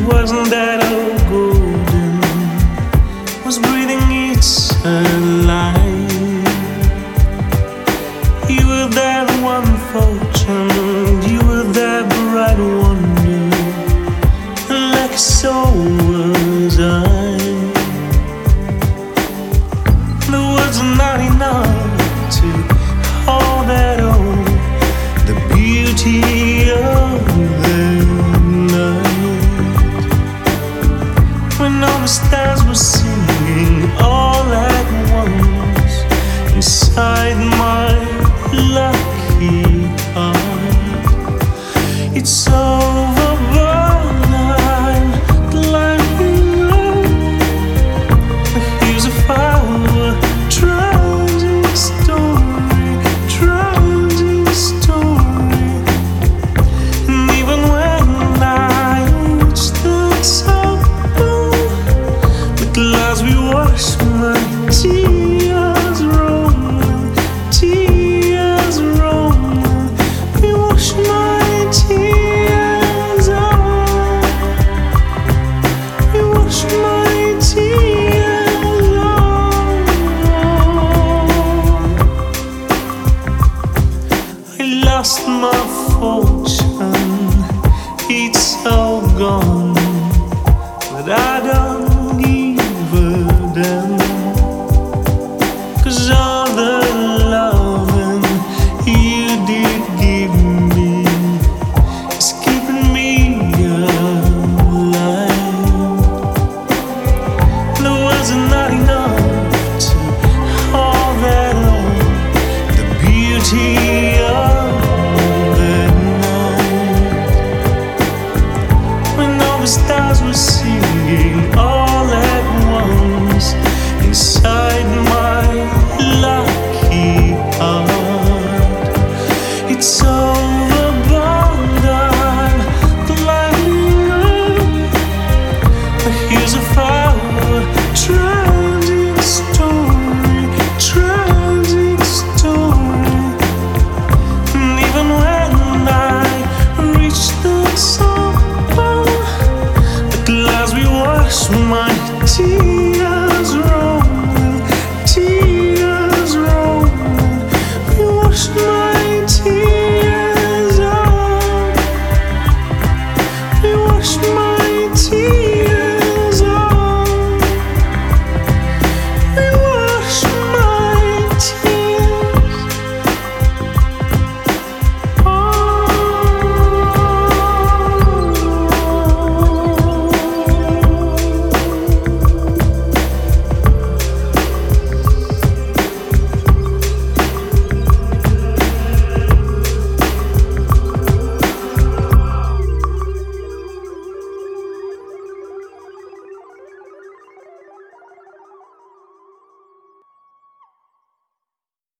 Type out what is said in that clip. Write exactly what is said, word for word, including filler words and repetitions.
Wasn't that all golden? Was breathing its life. You were that one fortune, you were that bright wonder, and like so was I. The words are not enough to hold that all, the beauty of the night, when all the stars were singing all at once inside my lucky heart. It's over, but I'm climbing up. Here's a flower, tragic story, tragic story. And even when I reach the top, with clouds we wash my tears rolling, tears rolling. We wash my tears out. We wash my tears out. I lost my fortune, it's all gone, but I don't give a damn. 'Cause all the loving you did give me is keeping me alive. The words are not enough to hold that all, the beauty of the night, when all the stars were singing all at once inside my lucky heart. It's all